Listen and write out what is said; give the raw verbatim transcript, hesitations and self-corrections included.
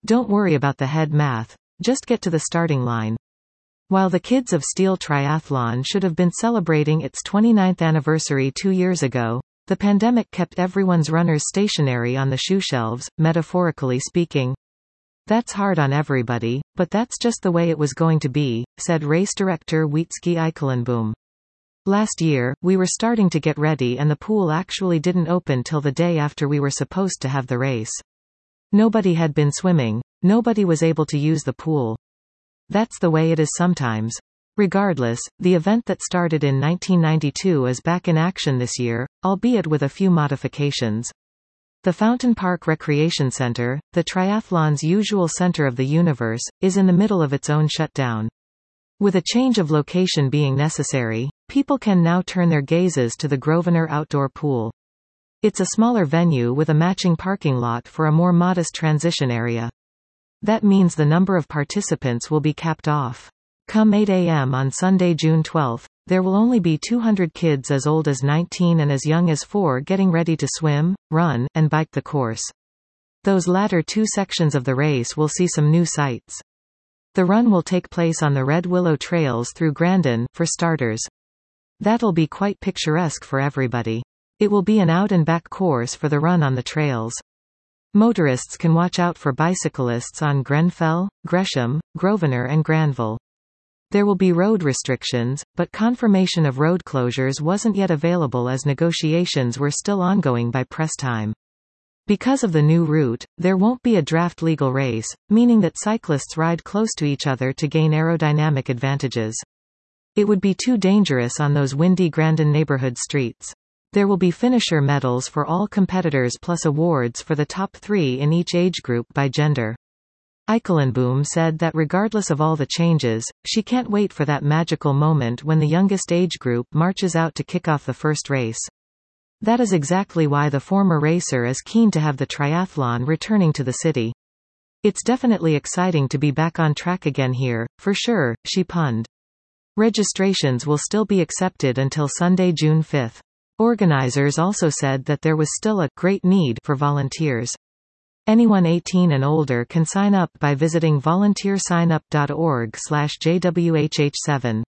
Don't worry about the head math. Just get to the starting line. While the kids of Steel Triathlon should have been celebrating its twenty-ninth anniversary two years ago, the pandemic kept everyone's runners stationary on the shoe shelves, metaphorically speaking. That's hard on everybody, but that's just the way it was going to be, said race director Wietske Eikelenboom. Last year, we were starting to get ready and the pool actually didn't open till the day after we were supposed to have the race. Nobody had been swimming. Nobody was able to use the pool. That's the way it is sometimes. Regardless, the event that started in nineteen ninety-two is back in action this year, albeit with a few modifications. The Fountain Park Recreation Center, the triathlon's usual center of the universe, is in the middle of its own shutdown. With a change of location being necessary, people can now turn their gazes to the Grosvenor Outdoor Pool. It's a smaller venue with a matching parking lot for a more modest transition area. That means the number of participants will be capped off. Come eight a m on Sunday, June twelfth, there will only be two hundred kids as old as nineteen and as young as four getting ready to swim, run, and bike the course. Those latter two sections of the race will see some new sights. The run will take place on the Red Willow Trails through Grandin, for starters. That'll be quite picturesque for everybody. It will be an out-and-back course for the run on the trails. Motorists can watch out for bicyclists on Grenfell, Gresham, Grosvenor and Granville. There will be road restrictions, but confirmation of road closures wasn't yet available as negotiations were still ongoing by press time. Because of the new route, there won't be a draft legal race, meaning that cyclists ride close to each other to gain aerodynamic advantages. It would be too dangerous on those windy Grandin neighborhood streets. There will be finisher medals for all competitors plus awards for the top three in each age group by gender. Eikelenboom said that regardless of all the changes, she can't wait for that magical moment when the youngest age group marches out to kick off the first race. That is exactly why the former racer is keen to have the triathlon returning to the city. It's definitely exciting to be back on track again here, for sure, she punned. Registrations will still be accepted until Sunday, June fifth. Organizers also said that there was still a great need for volunteers. Anyone eighteen and older can sign up by visiting volunteer sign up dot org slash J W H H seven.